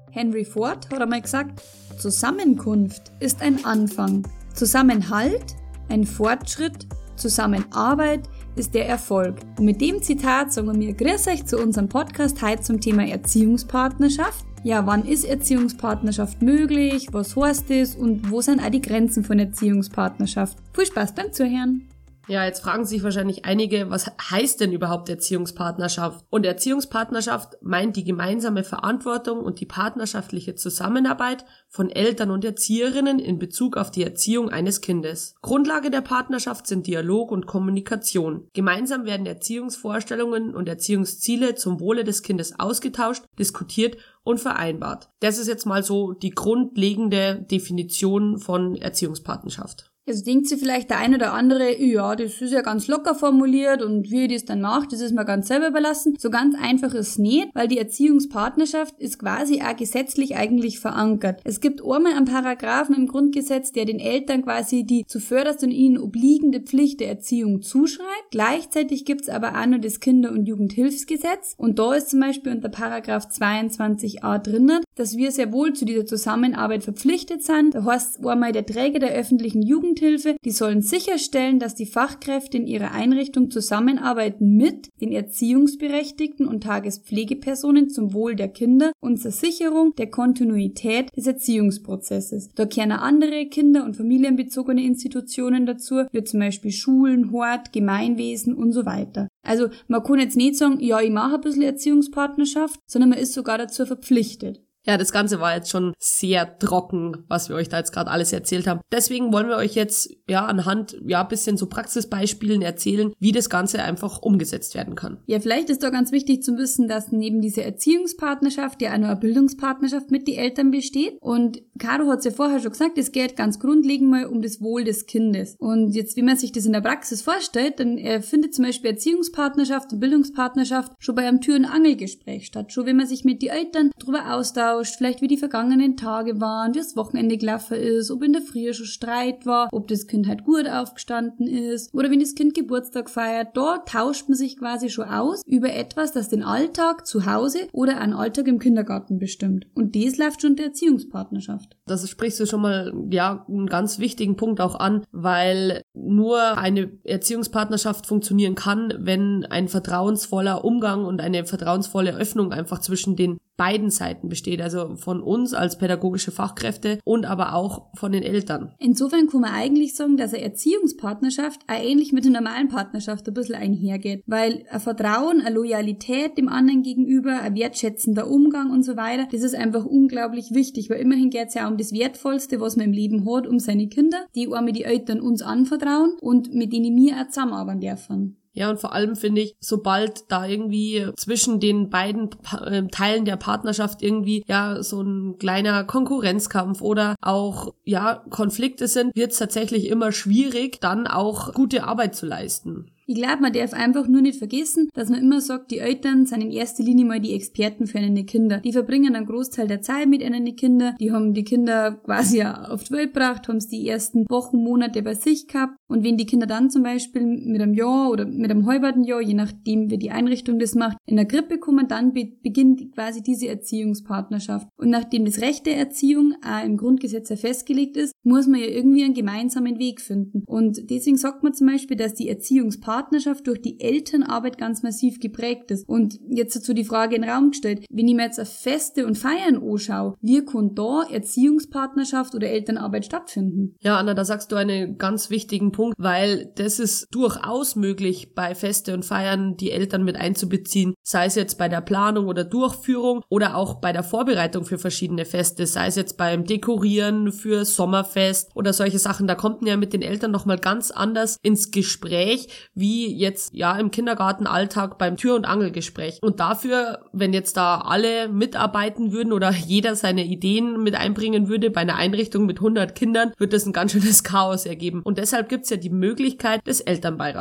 Henry Ford hat einmal gesagt, Zusammenkunft ist ein Anfang, Zusammenhalt ein Fortschritt, Zusammenarbeit ist der Erfolg. Und mit dem Zitat sagen wir grüß euch zu unserem Podcast heute zum Thema Erziehungspartnerschaft. Ja, wann ist Erziehungspartnerschaft möglich, was heißt das und wo sind auch die Grenzen von Erziehungspartnerschaft? Viel Spaß beim Zuhören! Ja, jetzt fragen sich wahrscheinlich einige, was heißt denn überhaupt Erziehungspartnerschaft? Und Erziehungspartnerschaft meint die gemeinsame Verantwortung und die partnerschaftliche Zusammenarbeit von Eltern und Erzieherinnen in Bezug auf die Erziehung eines Kindes. Grundlage der Partnerschaft sind Dialog und Kommunikation. Gemeinsam werden Erziehungsvorstellungen und Erziehungsziele zum Wohle des Kindes ausgetauscht, diskutiert und vereinbart. Das ist jetzt mal so die grundlegende Definition von Erziehungspartnerschaft. Jetzt denkt sich vielleicht der ein oder andere, ja, das ist ja ganz locker formuliert und wie ich das dann mache, das ist mir ganz selber überlassen. So ganz einfach ist es nicht, weil die Erziehungspartnerschaft ist quasi auch gesetzlich eigentlich verankert. Es gibt einmal einen Paragraphen im Grundgesetz, der den Eltern quasi die zuvörderst und ihnen obliegende Pflicht der Erziehung zuschreibt. Gleichzeitig gibt es aber auch noch das Kinder- und Jugendhilfsgesetz und da ist zum Beispiel unter Paragraph 22a drinnen, dass wir sehr wohl zu dieser Zusammenarbeit verpflichtet sind. Da heißt einmal der Träger der öffentlichen Jugendhilfe, die sollen sicherstellen, dass die Fachkräfte in ihrer Einrichtung zusammenarbeiten mit den Erziehungsberechtigten und Tagespflegepersonen zum Wohl der Kinder und zur Sicherung der Kontinuität des Erziehungsprozesses. Da gehören auch andere kinder- und familienbezogene Institutionen dazu, wie zum Beispiel Schulen, Hort, Gemeinwesen und so weiter. Also man kann jetzt nicht sagen, ja, ich mache ein bisschen Erziehungspartnerschaft, sondern man ist sogar dazu verpflichtet. Ja, das Ganze war jetzt schon sehr trocken, was wir euch da jetzt gerade alles erzählt haben. Deswegen wollen wir euch jetzt anhand ein bisschen so Praxisbeispielen erzählen, wie das Ganze einfach umgesetzt werden kann. Ja, vielleicht ist doch ganz wichtig zu wissen, dass neben dieser Erziehungspartnerschaft ja auch noch eine Bildungspartnerschaft mit den Eltern besteht. Und Caro hat es ja vorher schon gesagt, es geht ganz grundlegend mal um das Wohl des Kindes. Und jetzt, wie man sich das in der Praxis vorstellt, dann findet zum Beispiel Erziehungspartnerschaft und Bildungspartnerschaft schon bei einem Tür- und Angelgespräch statt. Schon wenn man sich mit den Eltern darüber austauscht, vielleicht wie die vergangenen Tage waren, wie das Wochenende gelaufen ist, ob in der Früh schon Streit war, ob das Kind halt gut aufgestanden ist oder wenn das Kind Geburtstag feiert, da tauscht man sich quasi schon aus über etwas, das den Alltag zu Hause oder einen Alltag im Kindergarten bestimmt. Und das läuft schon der Erziehungspartnerschaft. Das sprichst du schon mal, einen ganz wichtigen Punkt auch an, weil nur eine Erziehungspartnerschaft funktionieren kann, wenn ein vertrauensvoller Umgang und eine vertrauensvolle Öffnung einfach zwischen den beiden Seiten besteht, also von uns als pädagogische Fachkräfte und aber auch von den Eltern. Insofern kann man eigentlich sagen, dass eine Erziehungspartnerschaft auch ähnlich mit einer normalen Partnerschaft ein bisschen einhergeht, weil ein Vertrauen, eine Loyalität dem anderen gegenüber, ein wertschätzender Umgang und so weiter, das ist einfach unglaublich wichtig, weil immerhin geht es ja um das Wertvollste, was man im Leben hat, um seine Kinder, die einmal die Eltern uns anvertrauen und mit denen wir auch zusammenarbeiten dürfen. Ja, und vor allem finde ich, sobald da irgendwie zwischen den beiden Teilen der Partnerschaft irgendwie so ein kleiner Konkurrenzkampf oder auch Konflikte sind, wird es tatsächlich immer schwierig, dann auch gute Arbeit zu leisten. Ich glaube, man darf einfach nur nicht vergessen, dass man immer sagt, die Eltern sind in erster Linie mal die Experten für eine Kinder. Die verbringen einen Großteil der Zeit mit einen Kinder. Die haben die Kinder quasi auf die Welt gebracht, haben es die ersten Wochen, Monate bei sich gehabt. Und wenn die Kinder dann zum Beispiel mit einem Jahr oder mit einem halben Jahr, je nachdem wie die Einrichtung das macht, in der Krippe kommen, dann beginnt quasi diese Erziehungspartnerschaft. Und nachdem das Recht der Erziehung auch im Grundgesetz ja festgelegt ist, muss man ja irgendwie einen gemeinsamen Weg finden. Und deswegen sagt man zum Beispiel, dass die Erziehungspartnerschaft durch die Elternarbeit ganz massiv geprägt ist. Und jetzt dazu die Frage in den Raum gestellt, wenn ich mir jetzt auf Feste und Feiern anschaue, wie kann da Erziehungspartnerschaft oder Elternarbeit stattfinden? Ja, Anna, da sagst du einen ganz wichtigen Punkt, weil das ist durchaus möglich, bei Feste und Feiern die Eltern mit einzubeziehen, sei es jetzt bei der Planung oder Durchführung oder auch bei der Vorbereitung für verschiedene Feste, sei es jetzt beim Dekorieren für Sommerfest oder solche Sachen. Da kommt man ja mit den Eltern nochmal ganz anders ins Gespräch, wie jetzt im Kindergartenalltag beim Tür- und Angelgespräch. Und dafür, wenn jetzt da alle mitarbeiten würden oder jeder seine Ideen mit einbringen würde bei einer Einrichtung mit 100 Kindern, wird das ein ganz schönes Chaos ergeben. Und deshalb gibt's ja die Möglichkeit des Elternbeirats.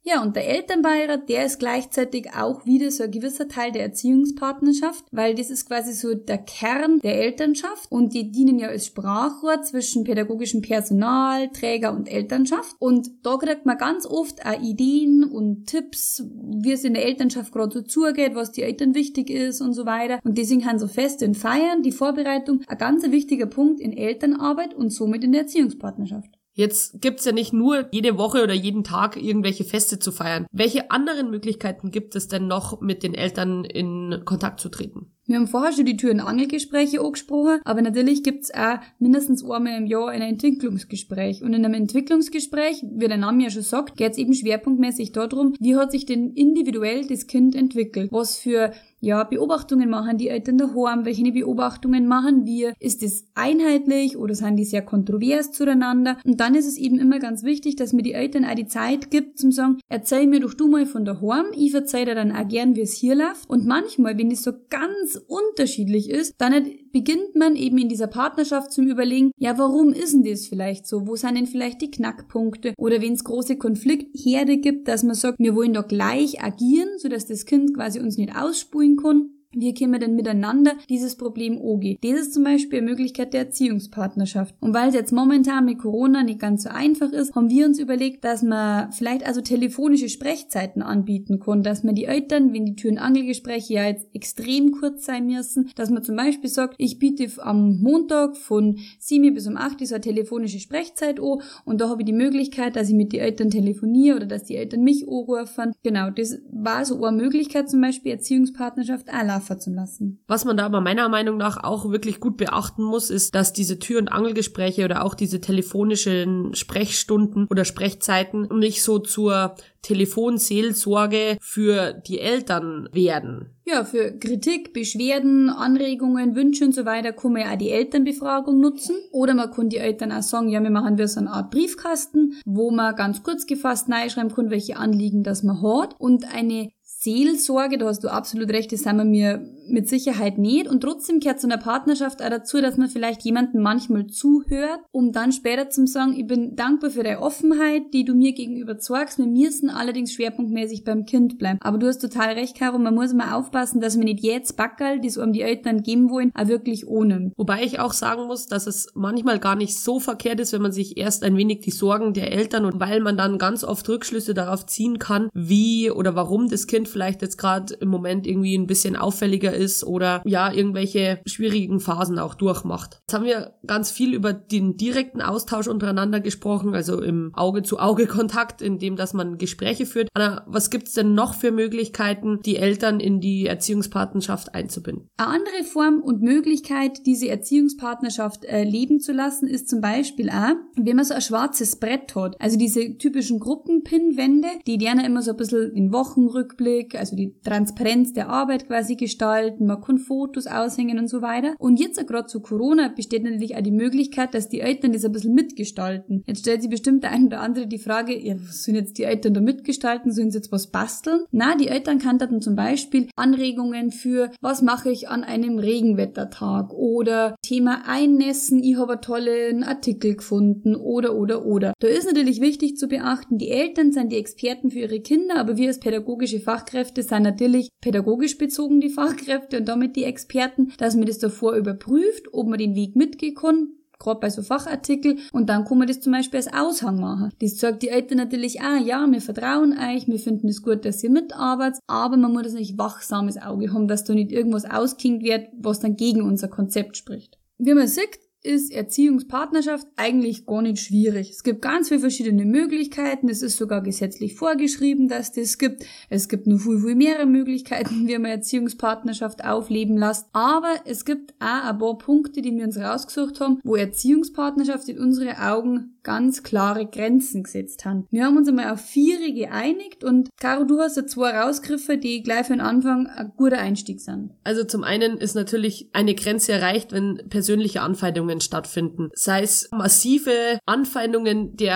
Ja, und der Elternbeirat, der ist gleichzeitig auch wieder so ein gewisser Teil der Erziehungspartnerschaft, weil das ist quasi so der Kern der Elternschaft und die dienen ja als Sprachrohr zwischen pädagogischem Personal, Träger und Elternschaft. Und da kriegt man ganz oft auch Ideen und Tipps, wie es in der Elternschaft gerade so zugeht, was die Eltern wichtig ist und so weiter. Und deswegen haben so Feste und Feiern, die Vorbereitung, ein ganz wichtiger Punkt in Elternarbeit und somit in der Erziehungspartnerschaft. Jetzt gibt's ja nicht nur jede Woche oder jeden Tag irgendwelche Feste zu feiern. Welche anderen Möglichkeiten gibt es denn noch, mit den Eltern in Kontakt zu treten? Wir haben vorher schon die Tür- und Angelgespräche angesprochen, aber natürlich gibt's auch mindestens einmal im Jahr ein Entwicklungsgespräch. Und in einem Entwicklungsgespräch, wie der Name ja schon sagt, geht's eben schwerpunktmäßig darum, wie hat sich denn individuell das Kind entwickelt? Was für Beobachtungen machen die Eltern daheim? Welche Beobachtungen machen wir? Ist das einheitlich oder sind die sehr kontrovers zueinander? Und dann ist es eben immer ganz wichtig, dass mir die Eltern auch die Zeit gibt, zum sagen, erzähl mir doch du mal von daheim, ich erzähl dir dann auch gern, wie es hier läuft. Und manchmal, wenn es so ganz unterschiedlich ist, dann beginnt man eben in dieser Partnerschaft zum Überlegen, ja, warum ist denn das vielleicht so? Wo sind denn vielleicht die Knackpunkte? Oder wenn es große Konfliktherde gibt, dass man sagt, wir wollen da gleich agieren, sodass das Kind quasi uns nicht ausspulen kann. Wie können wir denn miteinander dieses Problem angehen? Das ist zum Beispiel eine Möglichkeit der Erziehungspartnerschaft. Und weil es jetzt momentan mit Corona nicht ganz so einfach ist, haben wir uns überlegt, dass man vielleicht also telefonische Sprechzeiten anbieten kann, dass man die Eltern, wenn die Tür- und Angelgespräche ja jetzt extrem kurz sein müssen, dass man zum Beispiel sagt, ich biete am Montag von 7 bis um 8 so eine telefonische Sprechzeit an und da habe ich die Möglichkeit, dass ich mit den Eltern telefoniere oder dass die Eltern mich anrufen. Genau, das war so eine Möglichkeit, zum Beispiel Erziehungspartnerschaft auch zu lassen. Was man da aber meiner Meinung nach auch wirklich gut beachten muss, ist, dass diese Tür- und Angelgespräche oder auch diese telefonischen Sprechstunden oder Sprechzeiten nicht so zur Telefonseelsorge für die Eltern werden. Ja, für Kritik, Beschwerden, Anregungen, Wünsche und so weiter kann man ja auch die Elternbefragung nutzen. Oder man kann die Eltern auch sagen, ja, wir machen so eine Art Briefkasten, wo man ganz kurz gefasst reinschreiben kann, welche Anliegen das man hat. Und eine Seelsorge, da hast du absolut recht, das sind wir mir mit Sicherheit nicht. Und trotzdem gehört zu einer Partnerschaft auch dazu, dass man vielleicht jemandem manchmal zuhört, um dann später zu sagen, ich bin dankbar für deine Offenheit, die du mir gegenüber zeigst. Wir müssen allerdings schwerpunktmäßig beim Kind bleiben. Aber du hast total recht, Caro, man muss mal aufpassen, dass man nicht jetzt Backerl, das einem die Eltern geben wollen, auch wirklich ohne. Wobei ich auch sagen muss, dass es manchmal gar nicht so verkehrt ist, wenn man sich erst ein wenig die Sorgen der Eltern und weil man dann ganz oft Rückschlüsse darauf ziehen kann, wie oder warum das Kind vielleicht jetzt gerade im Moment irgendwie ein bisschen auffälliger ist oder ja, irgendwelche schwierigen Phasen auch durchmacht. Jetzt haben wir ganz viel über den direkten Austausch untereinander gesprochen, also im Auge-zu-Auge-Kontakt, in dem, dass man Gespräche führt. Anna, was gibt's denn noch für Möglichkeiten, die Eltern in die Erziehungspartnerschaft einzubinden? Eine andere Form und Möglichkeit, diese Erziehungspartnerschaft leben zu lassen, ist zum Beispiel auch, wenn man so ein schwarzes Brett hat. Also diese typischen Gruppenpinwände, die gerne immer so ein bisschen den Wochenrückblick, also die Transparenz der Arbeit quasi gestalten, man kann Fotos aushängen und so weiter. Und jetzt gerade zu Corona besteht natürlich auch die Möglichkeit, dass die Eltern das ein bisschen mitgestalten. Jetzt stellt sich bestimmt der ein oder andere die Frage, ja, was sollen jetzt die Eltern da mitgestalten? Sollen sie jetzt was basteln? Na, die Eltern kannten zum Beispiel Anregungen für, was mache ich an einem Regenwettertag oder Thema Einnässen, ich habe einen tollen Artikel gefunden oder. Da ist natürlich wichtig zu beachten, die Eltern sind die Experten für ihre Kinder, aber wir als pädagogische Fachkräfte sind natürlich pädagogisch bezogen die Fachkräfte und damit die Experten, dass man das davor überprüft, ob man den Weg mitgehen kann, gerade bei so Fachartikeln, und dann kann man das zum Beispiel als Aushang machen. Das sagt die Eltern natürlich auch, ja, wir vertrauen euch, wir finden es gut, dass ihr mitarbeitet, aber man muss das nicht wachsames Auge haben, dass da nicht irgendwas auskinkt wird, was dann gegen unser Konzept spricht. Wie man sieht, ist Erziehungspartnerschaft eigentlich gar nicht schwierig. Es gibt ganz viele verschiedene Möglichkeiten. Es ist sogar gesetzlich vorgeschrieben, dass das gibt. Es gibt noch viel mehrere Möglichkeiten, wie man Erziehungspartnerschaft aufleben lässt. Aber es gibt auch ein paar Punkte, die wir uns rausgesucht haben, wo Erziehungspartnerschaft in unsere Augen ganz klare Grenzen gesetzt haben. Wir haben uns einmal auf 4 geeinigt und Caro, du hast da 2 rausgegriffen, die gleich für den Anfang ein guter Einstieg sind. Also zum einen ist natürlich eine Grenze erreicht, wenn persönliche Anfeindungen stattfinden. Sei es massive Anfeindungen der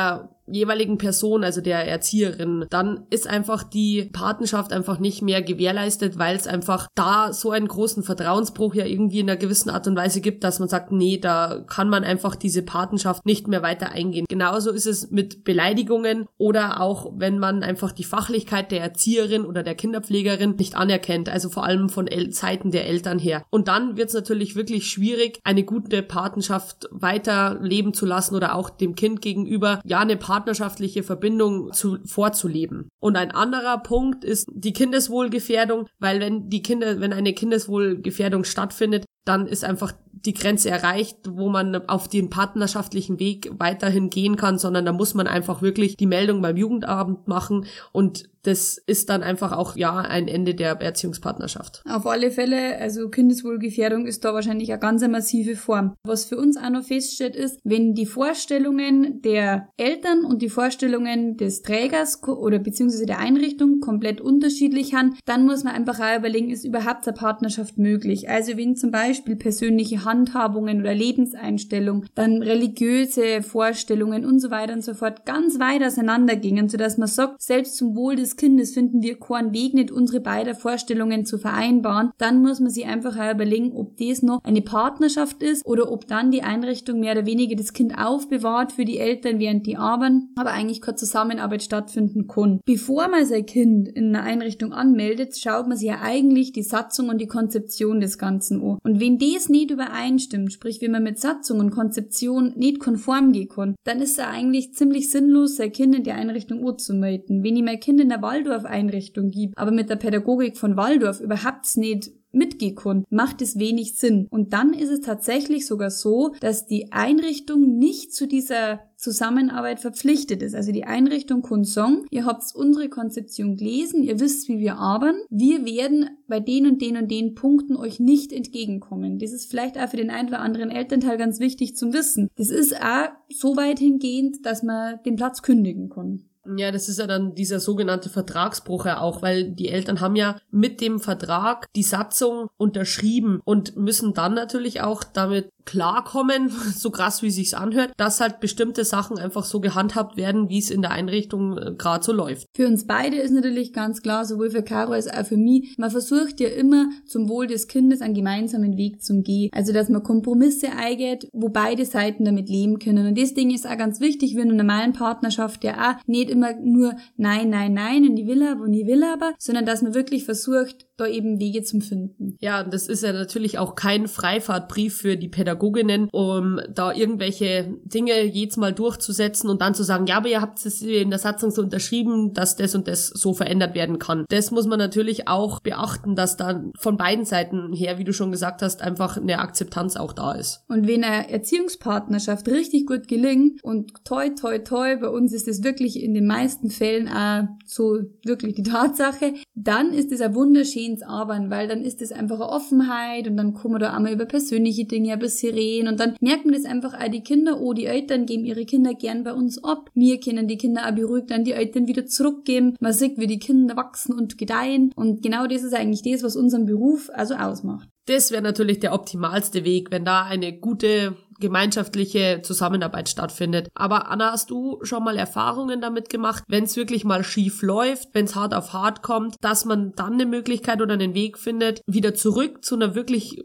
jeweiligen Person, also der Erzieherin, dann ist einfach die Patenschaft einfach nicht mehr gewährleistet, weil es einfach da so einen großen Vertrauensbruch ja irgendwie in einer gewissen Art und Weise gibt, dass man sagt, nee, da kann man einfach diese Patenschaft nicht mehr weiter eingehen. Genauso ist es mit Beleidigungen oder auch, wenn man einfach die Fachlichkeit der Erzieherin oder der Kinderpflegerin nicht anerkennt, also vor allem von Seiten der Eltern her. Und dann wird es natürlich wirklich schwierig, eine gute Patenschaft weiterleben zu lassen oder auch dem Kind gegenüber ja eine partnerschaftliche Verbindung vorzuleben. Und ein anderer Punkt ist die Kindeswohlgefährdung, weil wenn eine Kindeswohlgefährdung stattfindet, dann ist einfach die Grenze erreicht, wo man auf den partnerschaftlichen Weg weiterhin gehen kann, sondern da muss man einfach wirklich die Meldung beim Jugendamt machen und das ist dann einfach auch ein Ende der Erziehungspartnerschaft. Auf alle Fälle, also Kindeswohlgefährdung ist da wahrscheinlich eine ganz massive Form. Was für uns auch noch feststeht ist, wenn die Vorstellungen der Eltern und die Vorstellungen des Trägers oder beziehungsweise der Einrichtung komplett unterschiedlich sind, dann muss man einfach auch überlegen, ist überhaupt eine Partnerschaft möglich? Also wenn zum Beispiel persönliche Handhabungen oder Lebenseinstellungen, dann religiöse Vorstellungen und so weiter und so fort ganz weit auseinandergingen, sodass man sagt, selbst zum Wohl des Kindes finden wir keinen Weg, nicht unsere beiden Vorstellungen zu vereinbaren, dann muss man sich einfach auch überlegen, ob das noch eine Partnerschaft ist oder ob dann die Einrichtung mehr oder weniger das Kind aufbewahrt für die Eltern, während die arbeiten, aber eigentlich keine Zusammenarbeit stattfinden kann. Bevor man sein Kind in einer Einrichtung anmeldet, schaut man sich ja eigentlich die Satzung und die Konzeption des Ganzen an. Und wenn das nicht übereinstimmt, sprich wenn man mit Satzung und Konzeption nicht konform gehen kann, dann ist es eigentlich ziemlich sinnlos, sein Kind in die Einrichtung anzumelden. Wenn ich mein Kind in der Waldorf-Einrichtung gebe, aber mit der Pädagogik von Waldorf überhaupt nicht mitgehen kann, macht es wenig Sinn. Und dann ist es tatsächlich sogar so, dass die Einrichtung nicht zu dieser Zusammenarbeit verpflichtet ist. Also die Einrichtung kann sagen, ihr habt unsere Konzeption gelesen, ihr wisst, wie wir arbeiten, wir werden bei den und den und den Punkten euch nicht entgegenkommen. Das ist vielleicht auch für den einen oder anderen Elternteil ganz wichtig zum Wissen. Das ist auch so weit hingehend, dass man den Platz kündigen kann. Ja, das ist ja dann dieser sogenannte Vertragsbruch ja auch, weil die Eltern haben ja mit dem Vertrag die Satzung unterschrieben und müssen dann natürlich auch damit klarkommen, so krass wie sich's anhört, dass halt bestimmte Sachen einfach so gehandhabt werden, wie es in der Einrichtung gerade so läuft. Für uns beide ist natürlich ganz klar, sowohl für Caro als auch für mich, man versucht ja immer zum Wohl des Kindes einen gemeinsamen Weg zum Gehen. Also, dass man Kompromisse eingeht, wo beide Seiten damit leben können. Und das Ding ist auch ganz wichtig, wie in einer normalen Partnerschaft ja auch nicht immer nur nein und ich will aber, sondern dass man wirklich versucht, da eben Wege zum Finden. Ja, und das ist ja natürlich auch kein Freifahrtbrief für die Pädagoginnen, um da irgendwelche Dinge jedes Mal durchzusetzen und dann zu sagen, ja, aber ihr habt es in der Satzung so unterschrieben, dass das und das so verändert werden kann. Das muss man natürlich auch beachten, dass dann von beiden Seiten her, wie du schon gesagt hast, einfach eine Akzeptanz auch da ist. Und wenn eine Erziehungspartnerschaft richtig gut gelingt und toi, bei uns ist es wirklich in den meisten Fällen auch so wirklich die Tatsache, dann ist es ein wunderschönes Arbeiten, weil dann ist es einfach eine Offenheit und dann kommen wir da einmal über persönliche Dinge ein bisschen reden und dann merkt man das einfach auch die Kinder, die Eltern geben ihre Kinder gern bei uns ab. Wir können die Kinder auch beruhigt an die Eltern wieder zurückgeben. Man sieht, wie die Kinder wachsen und gedeihen und genau das ist eigentlich das, was unseren Beruf also ausmacht. Das wäre natürlich der optimalste Weg, wenn da eine gute gemeinschaftliche Zusammenarbeit stattfindet. Aber Anna, hast du schon mal Erfahrungen damit gemacht, wenn es wirklich mal schief läuft, wenn es hart auf hart kommt, dass man dann eine Möglichkeit oder einen Weg findet, wieder zurück zu einer wirklich,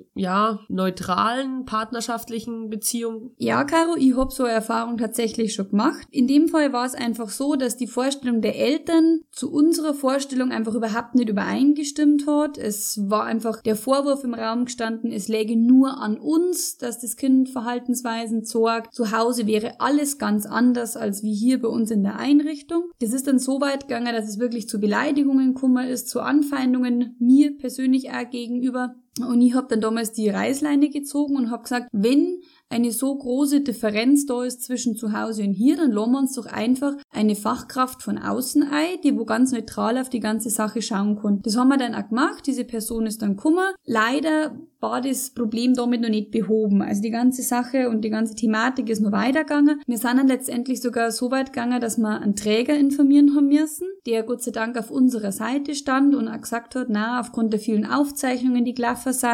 neutralen, partnerschaftlichen Beziehung? Ja, Caro, ich hab so eine Erfahrung tatsächlich schon gemacht. In dem Fall war es einfach so, dass die Vorstellung der Eltern zu unserer Vorstellung einfach überhaupt nicht übereingestimmt hat. Es war einfach der Vorwurf im Raum gestanden, es läge nur an uns, dass das Kind Verhaltensweisen zeigt. Zu Hause wäre alles ganz anders als wie hier bei uns in der Einrichtung. Das ist dann so weit gegangen, dass es wirklich zu Beleidigungen gekommen ist, zu Anfeindungen mir persönlich auch gegenüber. Und ich habe dann damals die Reißleine gezogen und habe gesagt, wenn eine so große Differenz da ist zwischen zu Hause und hier, dann lassen wir uns doch einfach eine Fachkraft von außen ein, die wo ganz neutral auf die ganze Sache schauen kann. Das haben wir dann auch gemacht, diese Person ist dann gekommen. Leider war das Problem damit noch nicht behoben. Also die ganze Sache und die ganze Thematik ist noch weitergegangen. Wir sind dann letztendlich sogar so weit gegangen, dass wir einen Träger informieren haben müssen, der Gott sei Dank auf unserer Seite stand und auch gesagt hat, aufgrund der vielen Aufzeichnungen, die gelaufen sind,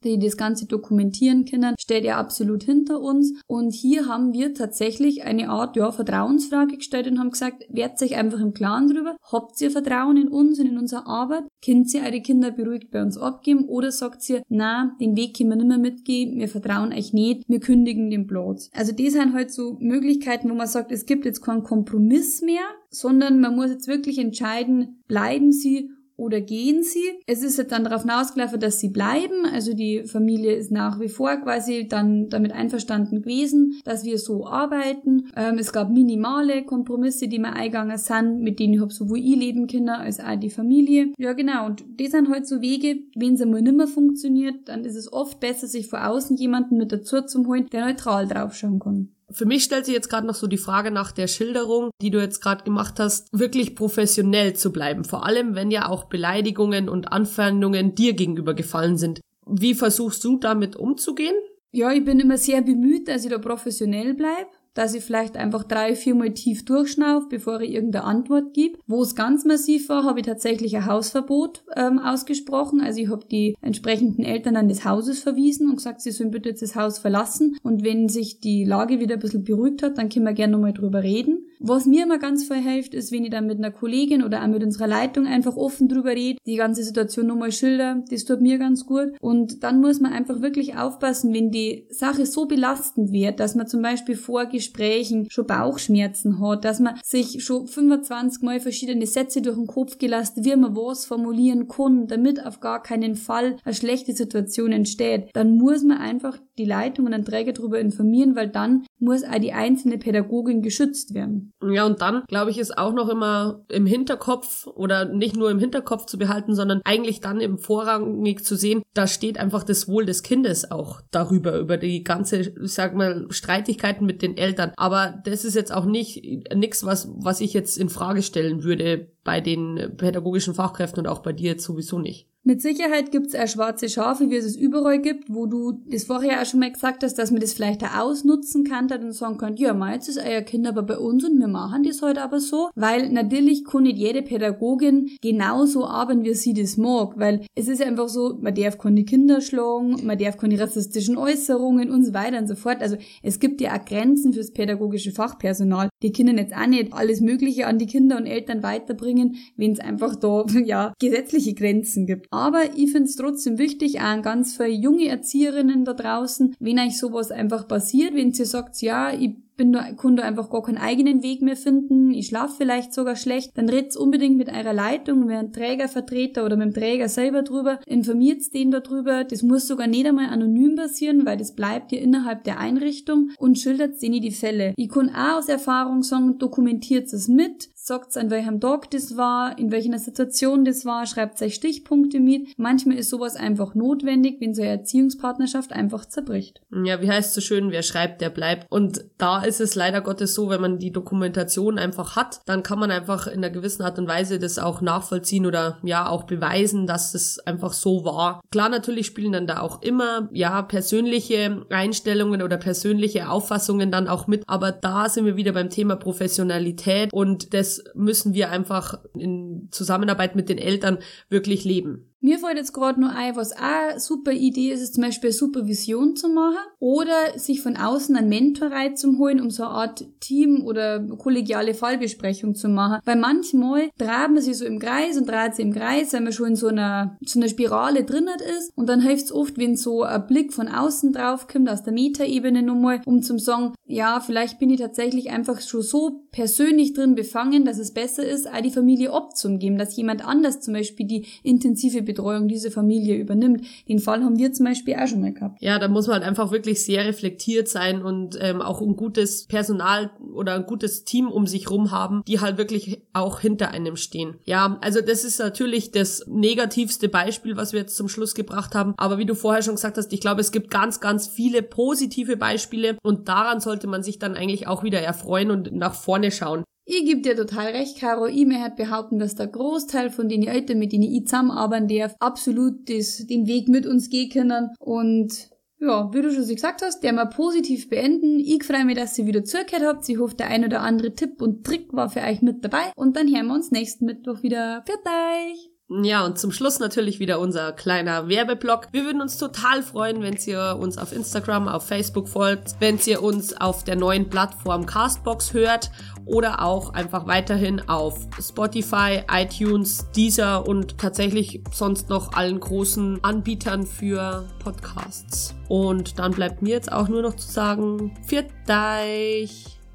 die das Ganze dokumentieren können, steht er absolut hinter uns. Und hier haben wir tatsächlich eine Art Vertrauensfrage gestellt und haben gesagt, werdet euch einfach im Klaren drüber, habt ihr Vertrauen in uns und in unsere Arbeit, könnt ihr eure Kinder beruhigt bei uns abgeben oder sagt ihr, na, den Weg können wir nicht mehr mitgehen, wir vertrauen euch nicht, wir kündigen den Platz. Also das sind halt so Möglichkeiten, wo man sagt, es gibt jetzt keinen Kompromiss mehr, sondern man muss jetzt wirklich entscheiden, bleiben sie oder gehen sie. Es ist jetzt dann darauf hinausgelaufen, dass sie bleiben. Also die Familie ist nach wie vor quasi dann damit einverstanden gewesen, dass wir so arbeiten. Es gab minimale Kompromisse, die wir eingegangen sind, mit denen ich habe sowohl ich leben können, als auch die Familie. Ja genau, und das sind halt so Wege, wenn es einmal nicht mehr funktioniert, dann ist es oft besser, sich von außen jemanden mit dazu zu holen, der neutral draufschauen kann. Für mich stellt sich jetzt gerade noch so die Frage nach der Schilderung, die du jetzt gerade gemacht hast, wirklich professionell zu bleiben. Vor allem, wenn ja auch Beleidigungen und Anfeindungen dir gegenüber gefallen sind. Wie versuchst du damit umzugehen? Ja, ich bin immer sehr bemüht, dass ich da professionell bleibe, dass ich vielleicht einfach 3-4 Mal tief durchschnaufe, bevor ich irgendeine Antwort gebe. Wo es ganz massiv war, habe ich tatsächlich ein Hausverbot ausgesprochen. Also ich habe die entsprechenden Eltern an des Hauses verwiesen und gesagt, sie sollen bitte jetzt das Haus verlassen. Und wenn sich die Lage wieder ein bisschen beruhigt hat, dann können wir gerne nochmal drüber reden. Was mir immer ganz viel hilft, ist, wenn ich dann mit einer Kollegin oder auch mit unserer Leitung einfach offen drüber rede, die ganze Situation nochmal schilder, das tut mir ganz gut. Und dann muss man einfach wirklich aufpassen, wenn die Sache so belastend wird, dass man zum Beispiel vor Gesprächen schon Bauchschmerzen hat, dass man sich schon 25 Mal verschiedene Sätze durch den Kopf gelassen, wie man was formulieren kann, damit auf gar keinen Fall eine schlechte Situation entsteht. Dann muss man einfach die Leitung und den Träger darüber informieren, weil dann muss auch die einzelne Pädagogin geschützt werden. Ja, und dann, glaube ich, ist auch noch immer im Hinterkopf oder nicht nur im Hinterkopf zu behalten, sondern eigentlich dann im vorrangig zu sehen, da steht einfach das Wohl des Kindes auch darüber, über die ganze, ich sag mal, Streitigkeiten mit den Eltern. Aber das ist jetzt auch nichts, was ich jetzt in Frage stellen würde bei den pädagogischen Fachkräften und auch bei dir jetzt sowieso nicht. Mit Sicherheit gibt's auch schwarze Schafe, wie es überall gibt, wo du das vorher auch schon mal gesagt hast, dass man das vielleicht auch ausnutzen kann und sagen kann, ja, jetzt ist euer Kind aber bei uns und wir machen das heute aber so, weil natürlich kann nicht jede Pädagogin genauso arbeiten, wie sie das mag, weil es ist einfach so, man darf keine Kinder schlagen, man darf keine rassistischen Äußerungen und so weiter und so fort. Also es gibt ja auch Grenzen fürs pädagogische Fachpersonal. Die können jetzt auch nicht alles Mögliche an die Kinder und Eltern weiterbringen, wenn es einfach da ja gesetzliche Grenzen gibt. Aber ich finde es trotzdem wichtig, auch an ganz viele junge Erzieherinnen da draußen, wenn euch sowas einfach passiert, wenn sie sagt, ja, ich kann da einfach gar keinen eigenen Weg mehr finden, ich schlafe vielleicht sogar schlecht, dann redet's unbedingt mit eurer Leitung, mit einem Trägervertreter oder mit dem Träger selber drüber, informiert's den darüber, das muss sogar nicht einmal anonym passieren, weil das bleibt ja innerhalb der Einrichtung und schildert's denen die Fälle. Ich kann auch aus Erfahrung sagen, dokumentiert es mit, sagt's an welchem Tag das war, in welcher Situation das war, schreibt euch Stichpunkte mit. Manchmal ist sowas einfach notwendig, wenn so eine Erziehungspartnerschaft einfach zerbricht. Ja, wie heißt es so schön, wer schreibt, der bleibt. Und da ist es leider Gottes so, wenn man die Dokumentation einfach hat, dann kann man einfach in einer gewissen Art und Weise das auch nachvollziehen oder ja auch beweisen, dass es einfach so war. Klar, natürlich spielen dann da auch immer ja persönliche Einstellungen oder persönliche Auffassungen dann auch mit, aber da sind wir wieder beim Thema Professionalität und das müssen wir einfach in Zusammenarbeit mit den Eltern wirklich leben. Mir fällt jetzt gerade nur ein, was auch eine super Idee ist zum Beispiel Supervision zu machen oder sich von außen einen Mentor reinzuholen, um so eine Art Team- oder kollegiale Fallbesprechung zu machen. Weil manchmal dreht man sich so im Kreis und dreht sich im Kreis, wenn man schon in so einer Spirale drinnen ist und dann hilft es oft, wenn so ein Blick von außen drauf kommt, aus der Metaebene nochmal, um zu sagen, ja, vielleicht bin ich tatsächlich einfach schon so persönlich drin befangen, dass es besser ist, auch die Familie abzugeben, dass jemand anders zum Beispiel die intensive Betreuung dieser Familie übernimmt. Den Fall haben wir zum Beispiel auch schon mal gehabt. Ja, da muss man halt einfach wirklich sehr reflektiert sein und auch ein gutes Personal oder ein gutes Team um sich rum haben, die halt wirklich auch hinter einem stehen. Ja, also das ist natürlich das negativste Beispiel, was wir jetzt zum Schluss gebracht haben. Aber wie du vorher schon gesagt hast, ich glaube, es gibt ganz, ganz viele positive Beispiele und daran sollte man sich dann eigentlich auch wieder erfreuen und nach vorne schauen. Ich gebe dir total recht, Caro. Ich möchte behaupten, dass der Großteil von den Eltern, mit denen ich zusammenarbeiten darf, absolut den Weg mit uns gehen können. Und ja, wie du schon gesagt hast, der mal positiv beenden. Ich freue mich, dass ihr wieder zugehört habt. Ich hoffe, der ein oder andere Tipp und Trick war für euch mit dabei. Und dann hören wir uns nächsten Mittwoch wieder. Pfiat euch! Ja, und zum Schluss natürlich wieder unser kleiner Werbeblock. Wir würden uns total freuen, wenn ihr uns auf Instagram, auf Facebook folgt, wenn ihr uns auf der neuen Plattform Castbox hört oder auch einfach weiterhin auf Spotify, iTunes, Deezer und tatsächlich sonst noch allen großen Anbietern für Podcasts. Und dann bleibt mir jetzt auch nur noch zu sagen, pfiat euch!